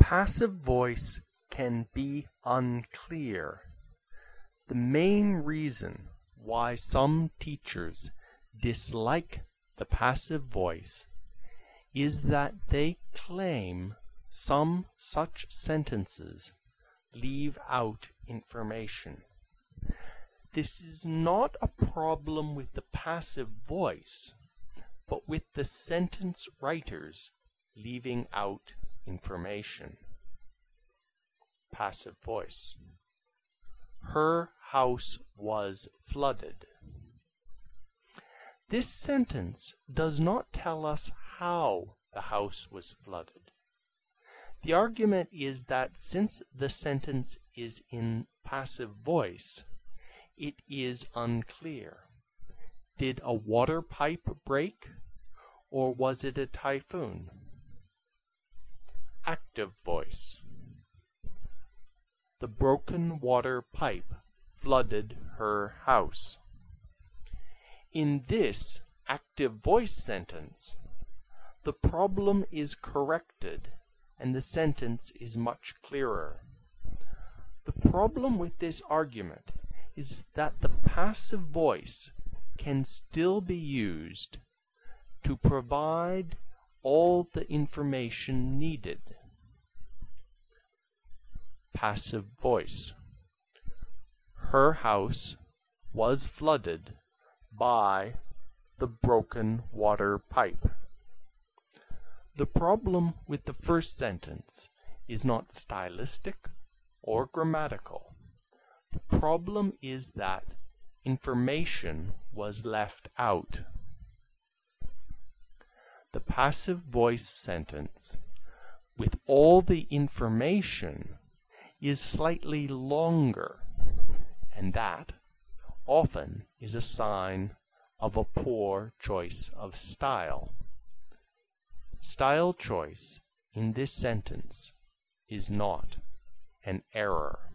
passive voice can be unclear. The main reason why some teachers dislike the passive voice is that they claim some such sentences leave out information. This is not a problem with the passive voice, but with the sentence writers leaving out information. Passive voice. Her house was flooded. This sentence does not tell us how the house was flooded. The argument is that since the sentence is in passive voice, it is unclear. Did a water pipe break, or was it a typhoon? Active voice. The broken water pipe flooded her house. In this active voice sentence, the problem is corrected and the sentence is much clearer. The problem with this argument is that the passive voice can still be used to provide all the information needed. Passive voice. Her house was flooded by the broken water pipe. The problem with the first sentence is not stylistic or grammatical. The problem is that information was left out. The passive voice sentence with all the information is slightly longer, and that often is a sign of a poor choice of style. Style choice in this sentence is not an error.